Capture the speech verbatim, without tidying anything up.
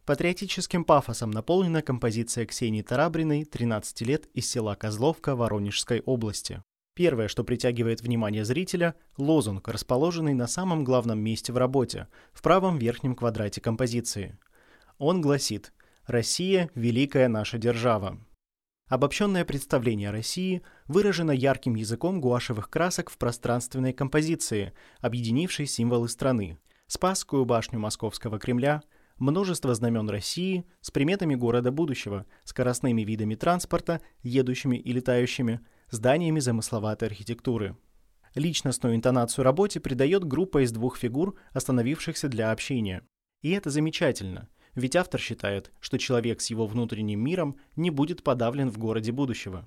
Патриотическим пафосом наполнена композиция Ксении Тарабриной, тринадцати лет, из села Козловка Воронежской области. Первое, что притягивает внимание зрителя – лозунг, расположенный на самом главном месте в работе, в правом верхнем квадрате композиции. Он гласит: «Россия – великая наша держава». Обобщенное представление о России выражено ярким языком гуашевых красок в пространственной композиции, объединившей символы страны: Спасскую башню Московского Кремля, множество знамен России с приметами города будущего, скоростными видами транспорта, едущими и летающими, зданиями замысловатой архитектуры. Личностную интонацию работе придает группа из двух фигур, остановившихся для общения. И это замечательно, ведь автор считает, что человек с его внутренним миром не будет подавлен в городе будущего.